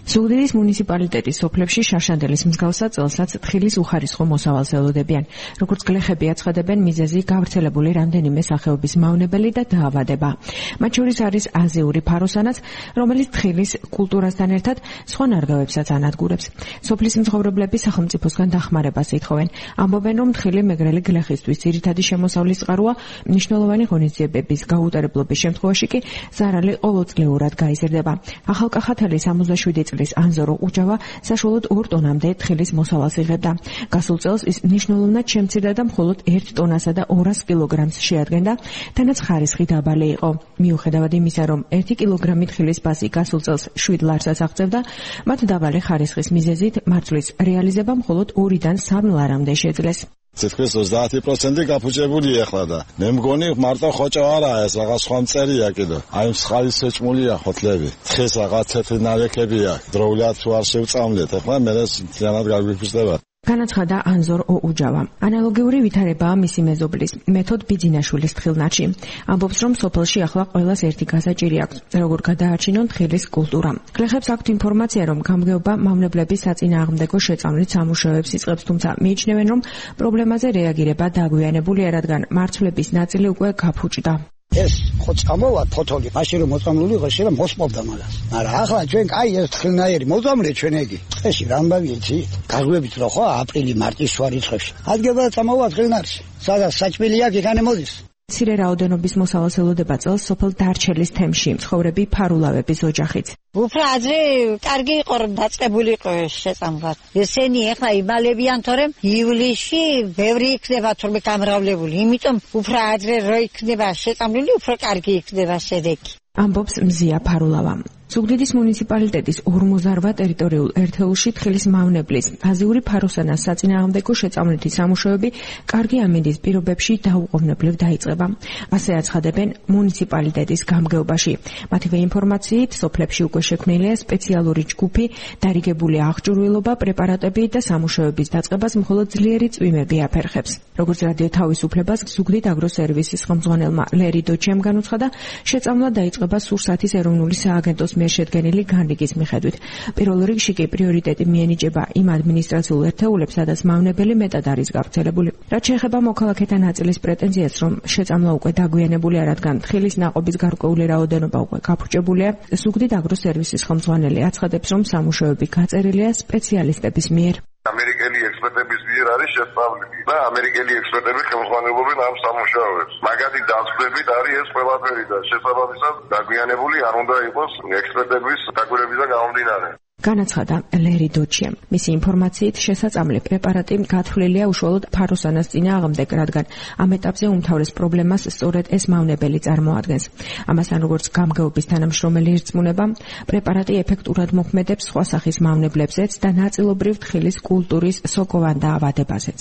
ზუგდიდის მუნიციპალიტეტის სოფლებში შარშანდელის მსგავსად წელსაც თხილის უხარისხო მოსავალს ელოდებიან. როგორც გლეხები აცხადებენ, მიზეზი გავრცელებული რამდენიმე სახეობის მავნებელი და დაავადება. მათ შორის არის აზიური ფაროსანაც, რომელიც თხილის კულტურასთან ერთად სხვა ნარგავებსაც ანადგურებს. სოფლის მცხოვრებლები სახელმწიფოსგან დახმარებას ითხოვენ. ამბობენ, რომ თხილი მეგრელი გლეხისთვის ძირითადი შემოსავლის წყაროა, მნიშვნელოვანი ღონისძიებების გაუტარებლობის შემთხვევაში კი ზარალი ყოველწლიურად გაიზრდება. ახალკახათელი 67 წლის ანზორო უჯავა საშუალოდ 2 ტონამდე თხილის მოსავალს იღებდა. გასულ წელს ის მნიშვნელოვნად შემცირდა და მხოლოდ 1 ტონასა და 200 კილოგრამს შეადგენდა, თანაც ხარისხი დაბალი იყო. მიუხედავად იმისა, რომ 1 კილოგრამი თხილის ბაზი გასულ წელს 7 ლარსაც აღწევდა, მათ დაბალი ხარისხის მიზეზით მარცვლის რეალიზება მხოლოდ 2-დან 3 ლარამდე შეძლეს. თითქმის 30% გაფუჭებული ახლა და მე მგონი მარტო ხოჭო არაა ეს რაღაც სხვა მწერია კიდე. აი მსხალის შეჭმულია ხოთლები. თხეს რაღაც თეთრი ნალექებია. დროულად თუ არ შევწამლეთ, ახლა მე ეს ძალად გაგვიფრთხდება. განაცხადა ანზორ ოუჯავა. ანალოგიური ვითარებაა მისი მეზობლის მეთოდ ბიძინაშვილის თხილნარში. ამბობს, რომ სოფელში ახლა ყველას ერთი გასაჭირი აქვს, როგორ გადაარჩინონ თხილის კულტურა. გლეხებს აქვთ ინფორმაცია, რომ გამგეობა მავნებლების საწინააღმდეგო შეწამლით სამუშაოებს იწყებს, თუმცა მიიჩნევენ, რომ პრობლემაზე რეაგირება დაგვიანებულია, რადგან მარცვლების ნაწილი უკვე გაფუჭდა. ეს ხო წამოვა ფოთოლი, მაშინ რომ მოწამლული იყო, შეიძლება მოსპობდა მაგას. მაგრამ ახლა ჩვენ კაი ეს თხილნაირი მოწამლე ჩვენ ეგი. წეში რამბავი იცი? გაგვებით რო ხო აპრილი, მარტი სხვა რიცხვებში. ადგება წამოვა თხილნარში. სადაც საჭმელი აქვს, იქანე მოდის. მცირე რაოდენობის მოსავალს ელოდება წელს სოფელ დარჩელის თემში მცხოვრები ფარულავების ოჯახით. უფრო ადრე კარგი იყო რომ დაწყებული იყო შეწამლა. ესენი ახლა იმალებიან, თორემ ივლისში ბევრი იქნება თორმე გამრავლებული. იმიტომ უფრო ადრე რო იქნება შეწამლული, უფრო კარგი იქნება შედეგი. ამბობს მზია ფარულავა. ზუგდიდის მუნიციპალიტეტის 48 ტერიტორიულ ერთეულში თხილის მავნებლის აზიური ფაროსანას საწინააღმდეგო შეწამლითი სამუშაოები კარგი ამინდის პირობებში დაუყოვნებლივ დაიწყება. ასე აცხადებენ მუნიციპალიტეტის გამგეობაში. მათივე ინფორმაციით, სოფლებში უკვე შექმნილია სპეციალური ჯგუფი, დარიგებული აღჭურვილობა, პრეპარატები და სამუშაოების დაწყებას მხოლოდ ძლიერი წვიმები აფერხებს. როგორც რადიო თავისუფლებას ზუგდიდ აგროსერვისის ხელმძღვანელმა ლერი დოჩემ განუცხადა, შეწამლა დაიწყება სურსათის ეროვნული სააგენტოს მიერ შედგენილი განრიგის მიხედვით. პირველ რიგში კი პრიორიტეტი მიენიჭება იმ ადმინისტრაციულ ერთეულებს, სადაც მავნებელი მეტად არის გავრცელებული. რაც შეეხება მოქალაქეთა ნაწილის პრეტენზიას, რომ შეწამლა უკვე დაგვიანებულია, რადგან თხილის ნაყოფის გარკვეული რაოდენობა უკვე გაფუჭებულია, ზუგდიდ აგროსერვისის ხელმძღვანელი აცხადებს, რომ სამუშაოები გაწერილია სპეციალისტების მიერ. ამერიკელი ექსპერტების მიერ არის შესწავლილი და ამერიკელი ექსპერტები ხელმძღვანელობენ ამ სამუშაოებს. მაგათი დასწრებით არის ეს ყველაფერი და შესაბამისად დაგვიანებული არ უნდა იყოს ექსპერტების დაკვირვებიდან გამომდინარე. განაცხადა ლერი დოჩემ. მისი ინფორმაციით შესაწამლი პრეპარატი გათვლილია უშუალოდ ფაროსანას წინააღმდეგ, რადგან ამ ეტაპზე უმთავრეს პრობლემას სწორედ ეს მავნებელი წარმოადგენს. ამასთან როგორც გამგეობის თანამშრომელი ირწმუნება, პრეპარატი ეფექტურად მოქმედებს სხვა სახის მავნებლებზეც და ნაწილობრივ თხილის კულტურის სოკოვან დაავადებაზეც.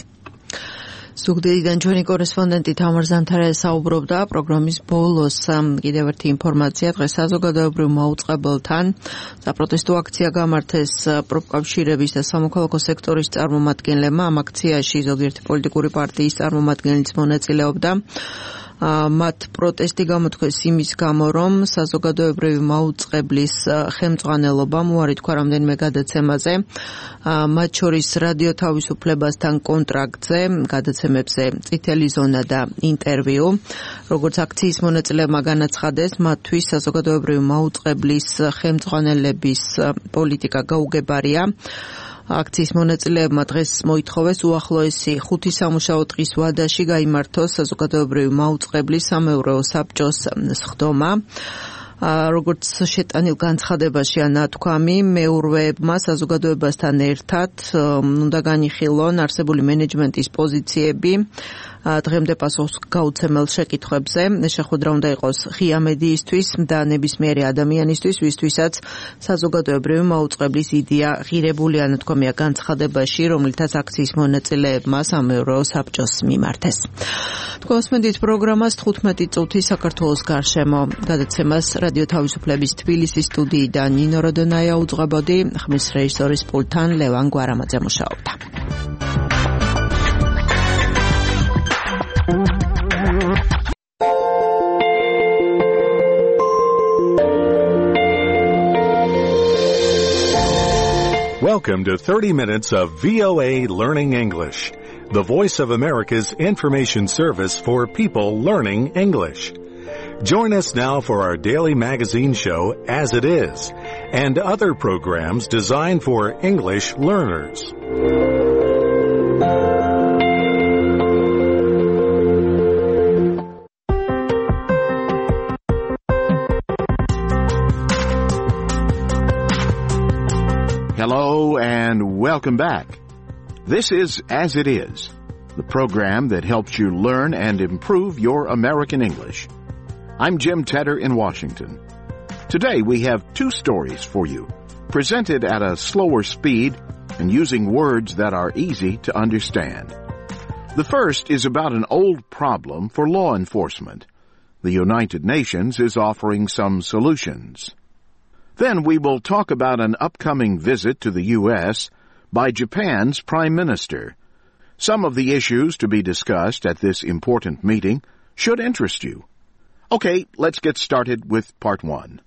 ზუგდიდიდან ჩვენი კორესპონდენტი თამარ ზამთარაია საუბრობდა პროგრამის ბოლოს. კიდევ ერთი ინფორმაცია დღეს საზოგადოებრივ მაუწყებელთან საპროტესტო აქცია გამართეს პროფკავშირების და სამოქალაქო სექტორის წარმომადგენლებმა. ამ აქციაში ზოგიერთი პოლიტიკური პარტიის წარმომადგენლიც მონაწილეობდა. მათ პროტესტი გამოთქვეს იმის გამო, რომ საზოგადოებრივი მაუწყებლის ხელმძღვანელობამ უარი თქვა რამდენიმე გადაცემაზე, მათ შორის რადიო თავისუფლებასთან კონტრაქტზე, გადაცემებზე წითელი ზონა და ინტერვიუ. როგორც აქციის მონაწილეებმა განაცხადეს, მათთვის საზოგადოებრივი მაუწყებლის ხელმძღვანელების პოლიტიკა გაუგებარია. აქციის მონაწილეებმა დღეს მოითხოვეს უახლოესი 5 სამუშაო დღის ვადაში გაიმართოს საზოგადოებრივი მაუწყებლის სამეურვეო საბჭოს სხდომა. როგორც შეტანილ განცხადებაშია ნათქვამი, მეურვეებმა საზოგადოებასთან ერთად უნდა განიხილონ არსებული მენეჯმენტის პოზიციები დღემდე პასუხს გაუცემელ შეკითხვებზე. შეხვედრა უნდა იყოს ღია მედიისთვის და ნებისმიერი ადამიანისთვის, ვისთვისაც საზოგადოებრივი მაუწყებლის იდეა ღირებულია, ნათქვამია განცხადებაში, რომლითაც აქციის მონაწილეებმა სამეურვეო საბჭოს მიმართეს. თქვენსმენდით პროგრამას 15 წუთი საქართველოს გარშემო. გადაცემას რადიო თავისუფლების თბილისის სტუდიიდან ნინო როდონაია უძღვებოდი, ხმის რეჟისორის პულტთან ლევან გვარამაძე მუშაობდა. Welcome to 30 minutes of VOA Learning English, the Voice of America's information service for people learning English. Join us now for our daily magazine show, As It Is, and other programs designed for English learners. Hello and welcome back. This is As It Is, the program that helps you learn and improve your American English. I'm Jim Tedder in Washington. Today we have two stories for you, presented at a slower speed and using words that are easy to understand. The first is about an old problem for law enforcement. The United Nations is offering some solutions. Then we will talk about an upcoming visit to the U.S. by Japan's Prime Minister. Some of the issues to be discussed at this important meeting should interest you. Okay, let's get started with part one.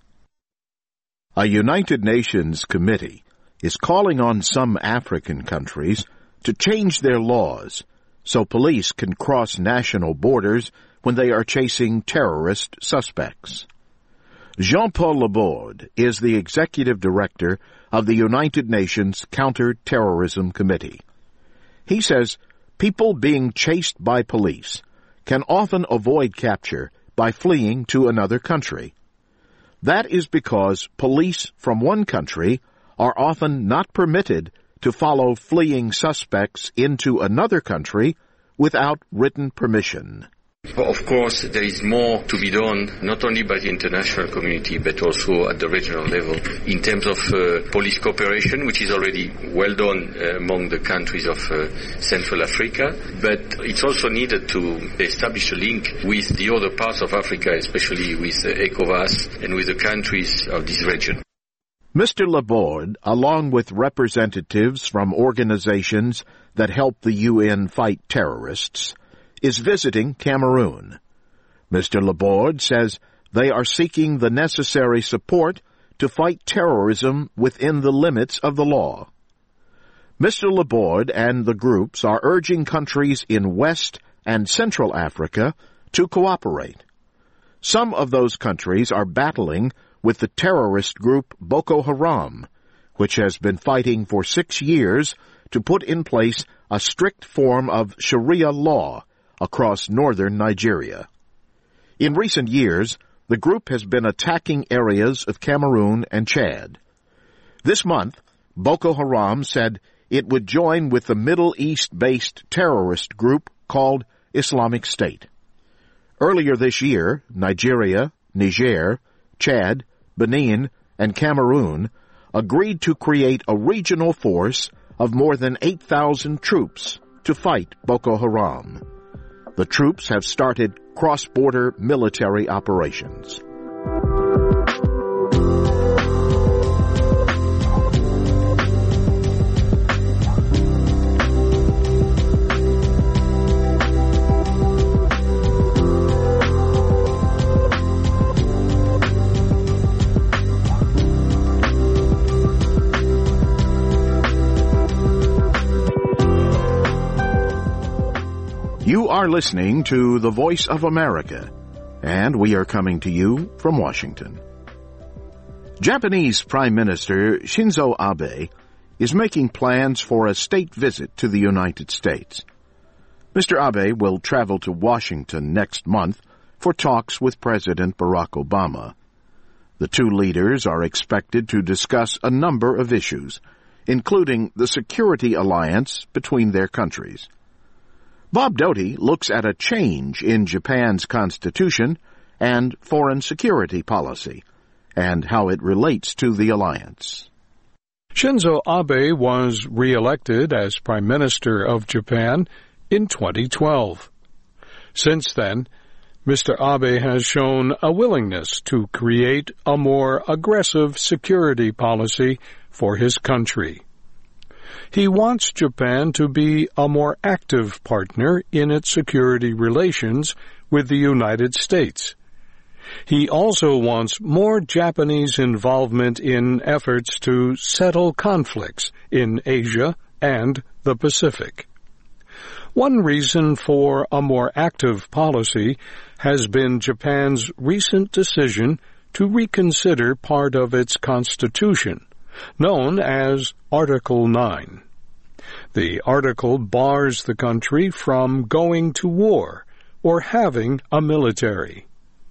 A United Nations committee is calling on some African countries to change their laws so police can cross national borders when they are chasing terrorist suspects. Jean-Paul Laborde is the executive director of the United Nations Counter-Terrorism Committee. He says people being chased by police can often avoid capture by fleeing to another country. That is because police from one country are often not permitted to follow fleeing suspects into another country without written permission. Of course, there is more to be done, not only by the international community, but also at the regional level, in terms of police cooperation, which is already well done among the countries of Central Africa. But it's also needed to establish a link with the other parts of Africa, especially with ECOWAS and with the countries of this region. Mr. Laborde, along with representatives from organizations that help the UN fight terrorists, is visiting Cameroon. Mr. Laborde says they are seeking the necessary support to fight terrorism within the limits of the law. Mr. Laborde and the groups are urging countries in West and Central Africa to cooperate. Some of those countries are battling with the terrorist group Boko Haram, which has been fighting for 6 years to put in place a strict form of Sharia law across northern Nigeria. In recent years, the group has been attacking areas of Cameroon and Chad. This month, Boko Haram said it would join with the Middle East-based terrorist group called Islamic State. Earlier this year, Nigeria, Niger, Chad, Benin, and Cameroon agreed to create a regional force of more than 8,000 troops to fight Boko Haram. The troops have started cross-border military operations. You are listening to The Voice of America, and we are coming to you from Washington. Japanese Prime Minister Shinzo Abe is making plans for a state visit to the United States. Mr. Abe will travel to Washington next month for talks with President Barack Obama. The two leaders are expected to discuss a number of issues, including the security alliance between their countries. Bob Doty looks at a change in Japan's constitution and foreign security policy, and how it relates to the alliance. Shinzo Abe was re-elected as Prime Minister of Japan in 2012. Since then, Mr. Abe has shown a willingness to create a more aggressive security policy for his country. He wants Japan to be a more active partner in its security relations with the United States. He also wants more Japanese involvement in efforts to settle conflicts in Asia and the Pacific. One reason for a more active policy has been Japan's recent decision to reconsider part of its constitution, known as Article 9. The article bars the country from going to war or having a military.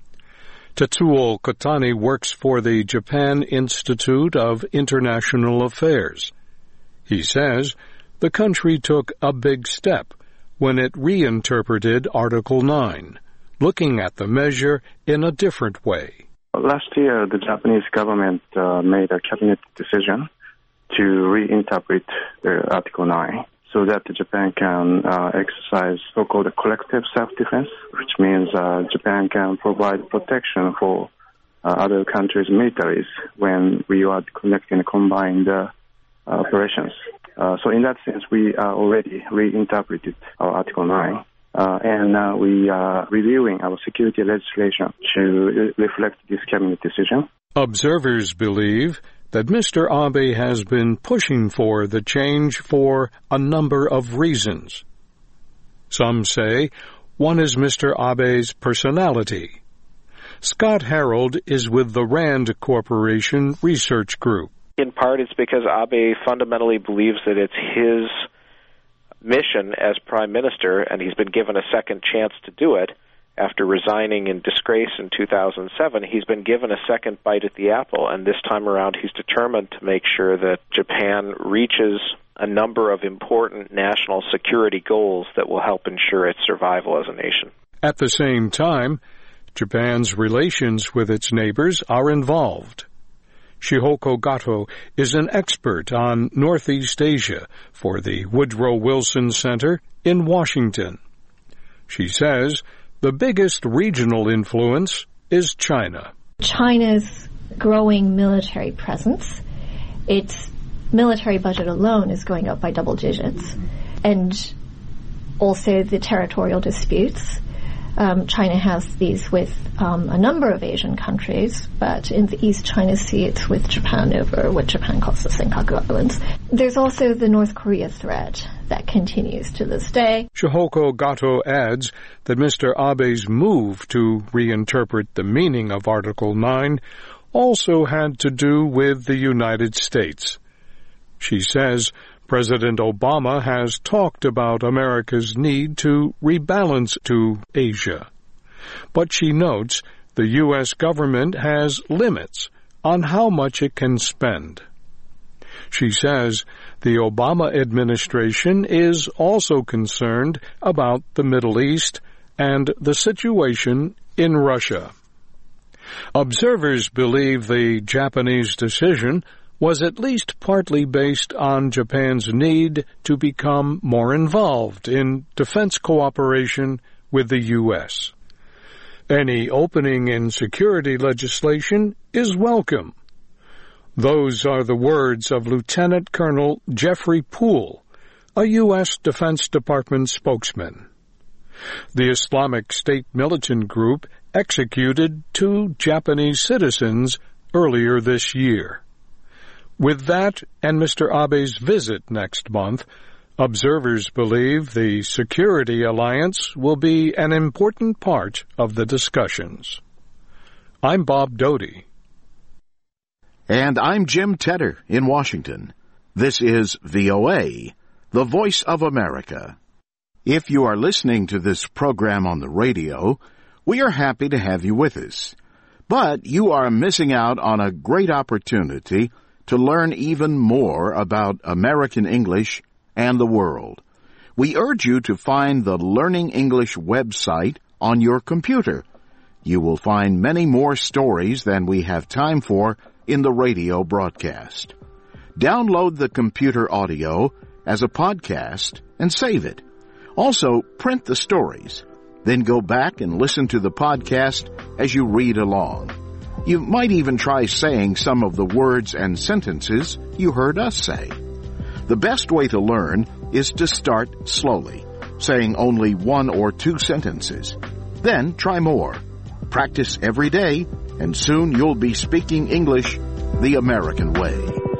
Tetsuo Kotani works for the Japan Institute of International Affairs. He says the country took a big step when it reinterpreted Article 9, looking at the measure in a different way. Last year, the Japanese government made a cabinet decision to reinterpret Article 9 so that Japan can exercise so-called collective self-defense, which means Japan can provide protection for other countries' militaries when we are conducting combined operations. So in that sense, we already reinterpreted our Article 9. And we are reviewing our security legislation to reflect this cabinet decision. Observers believe that Mr. Abe has been pushing for the change for a number of reasons. Some say one is Mr. Abe's personality. Scott Harold is with the RAND Corporation Research Group. In part, it's because Abe fundamentally believes that it's his mission as Prime Minister, and he's been given a second chance to do it. After resigning in disgrace in 2007, he's been given a second bite at the apple, and this time around he's determined to make sure that Japan reaches a number of important national security goals that will help ensure its survival as a nation. At the same time, Japan's relations with its neighbors are involved. Shihoko Gato is an expert on Northeast Asia for the Woodrow Wilson Center in Washington. She says the biggest regional influence is China. China's growing military presence, its military budget alone is going up by double digits, and also the territorial disputes. China has these with a number of Asian countries, but in the East China Sea it's with Japan over what Japan calls the Senkaku Islands. There's also the North Korea threat that continues to this day. Shihoko Gato adds that Mr. Abe's move to reinterpret the meaning of Article 9 also had to do with the United States. She says President Obama has talked about America's need to rebalance to Asia. But she notes the U.S. government has limits on how much it can spend. She says the Obama administration is also concerned about the Middle East and the situation in Russia. Observers believe the Japanese decision was at least partly based on Japan's need to become more involved in defense cooperation with the U.S. Any opening in security legislation is welcome. Those are the words of Lieutenant Colonel Jeffrey Poole, a U.S. Defense Department spokesman. The Islamic State militant group executed 2 Japanese citizens earlier this year. With that and Mr. Abe's visit next month, observers believe the security alliance will be an important part of the discussions. I'm Bob Doty. And I'm Jim Tedder in Washington. This is VOA, the Voice of America. If you are listening to this program on the radio, we are happy to have you with us. But you are missing out on a great opportunity to learn even more about American English and the world. We urge you to find the Learning English website on your computer. You will find many more stories than we have time for in the radio broadcast. Download the computer audio as a podcast and save it. Also, print the stories. Then go back and listen to the podcast as you read along. You might even try saying some of the words and sentences you heard us say. The best way to learn is to start slowly, saying only 1 or 2 sentences. Then try more. Practice every day, and soon you'll be speaking English the American way.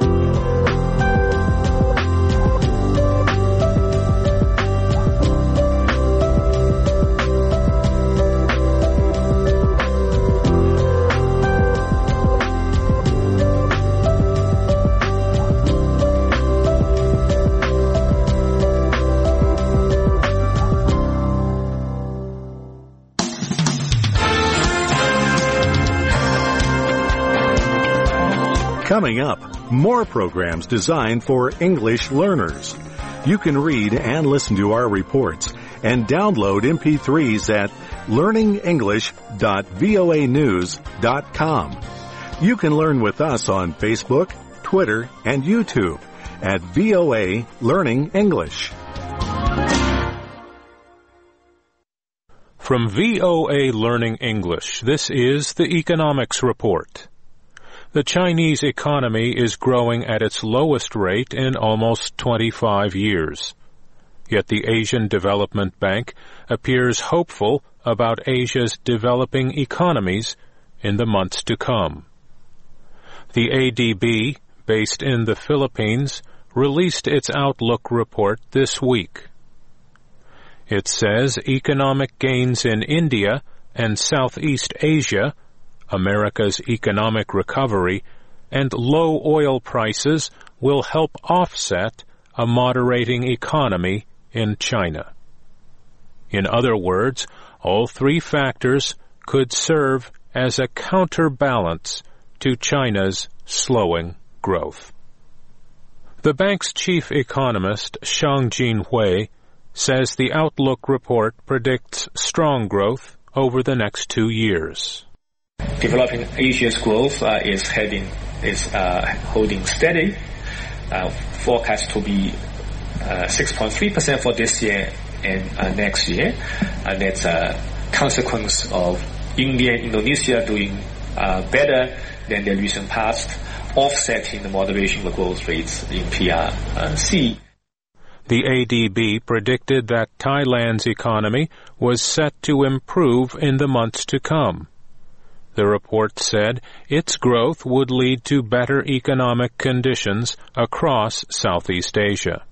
Coming up, more programs designed for English learners. You can read and listen to our reports and download MP3s at learningenglish.voanews.com. You can learn with us on Facebook, Twitter, and YouTube at VOA Learning English. From VOA Learning English, this is the Economics Report. The Chinese economy is growing at its lowest rate in almost 25 years. Yet the Asian Development Bank appears hopeful about Asia's developing economies in the months to come. The ADB, based in the Philippines, released its Outlook report this week. It says economic gains in India and Southeast Asia, America's economic recovery, and low oil prices will help offset a moderating economy in China. In other words, all three factors could serve as a counterbalance to China's slowing growth. The bank's chief economist, Xiangjin Hui, says the Outlook report predicts strong growth over the next 2 years. Developing Asia's growth is holding steady. Forecast to be 6.3% for this year and next year. And that's a consequence of India and Indonesia doing better than the recent past, offsetting the moderation of growth rates in PRC. The ADB predicted that Thailand's economy was set to improve in the months to come. The report said its growth would lead to better economic conditions across Southeast Asia.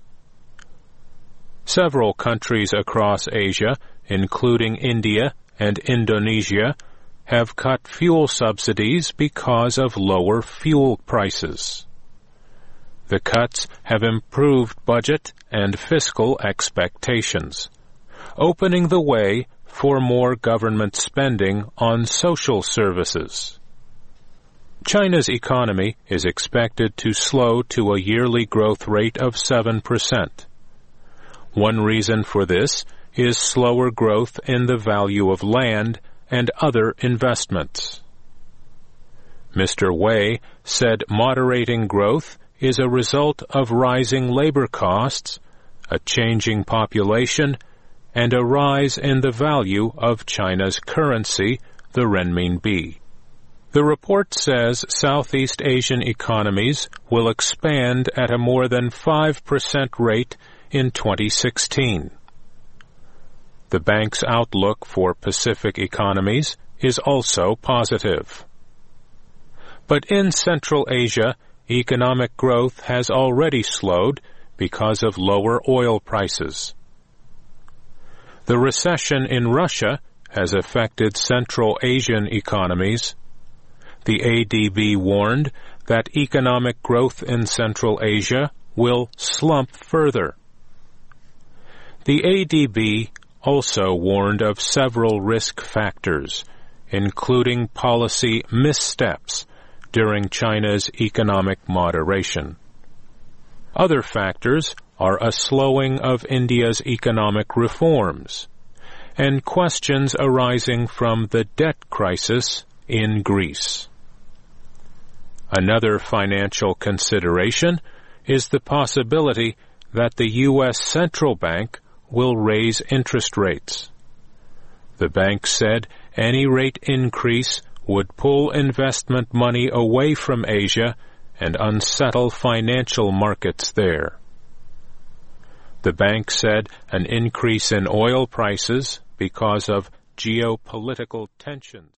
Several countries across Asia, including India and Indonesia, have cut fuel subsidies because of lower fuel prices. The cuts have improved budget and fiscal expectations, opening the way for more government spending on social services. China's economy is expected to slow to a yearly growth rate of 7%. One reason for this is slower growth in the value of land and other investments. Mr. Wei said moderating growth is a result of rising labor costs, a changing population, and a rise in the value of China's currency, the renminbi. The report says Southeast Asian economies will expand at a more than 5% rate in 2016. The bank's outlook for Pacific economies is also positive. But in Central Asia, economic growth has already slowed because of lower oil prices. The recession in Russia has affected Central Asian economies. The ADB warned that economic growth in Central Asia will slump further. The ADB also warned of several risk factors, including policy missteps during China's economic moderation. Other factors are a slowing of India's economic reforms and questions arising from the debt crisis in Greece. Another financial consideration is the possibility that the U.S. Central Bank will raise interest rates. The bank said any rate increase would pull investment money away from Asia and unsettle financial markets there. The bank said an increase in oil prices because of geopolitical tensions